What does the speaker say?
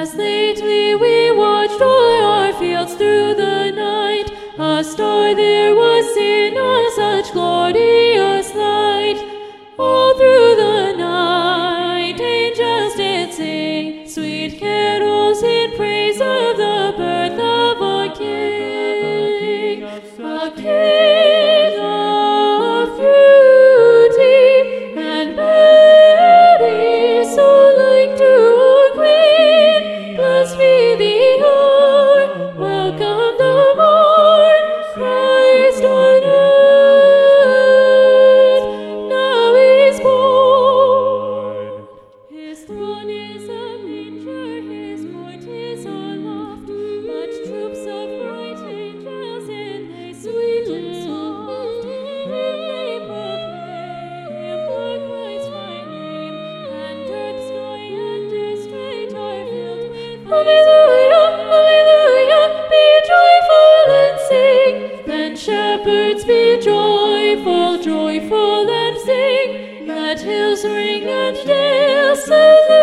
As lately we watched o'er our fields through the night, a star there was seen on such glorious light. All through the night angels did sing sweet carols in praise of the birth of a King, a King of beauty and Mary, so like to a queen. Blessed be the hour, welcome the morn, Christ on earth now is born. His throne is a manger, his court is aloft, but troops of bright angels in they sweet and soft, they proclaim for Christ my name, and earth, sky, and district are filled with Alleluia, Alleluia, be joyful and sing. Then shepherds be joyful, joyful and sing. Let hills ring and dales salute.